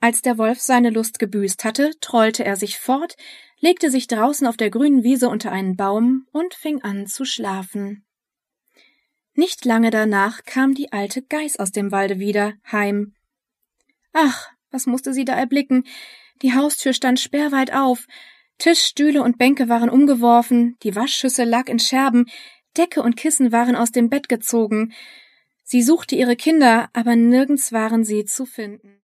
Als der Wolf seine Lust gebüßt hatte, trollte er sich fort, legte sich draußen auf der grünen Wiese unter einen Baum und fing an zu schlafen. Nicht lange danach kam die alte Geiß aus dem Walde wieder heim. Ach, was musste sie da erblicken? Die Haustür stand sperrweit auf, Tisch, Stühle und Bänke waren umgeworfen, die Waschschüssel lag in Scherben, Decke und Kissen waren aus dem Bett gezogen. Sie suchte ihre Kinder, aber nirgends waren sie zu finden.